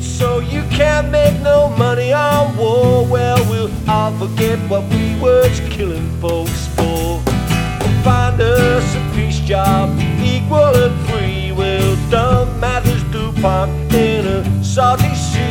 So you can't make no money on war. Well, we'll all forget what we was killing folks for. We'll find us a peace job, equal and free. We'll dump Mathers DuPont in a salty sea.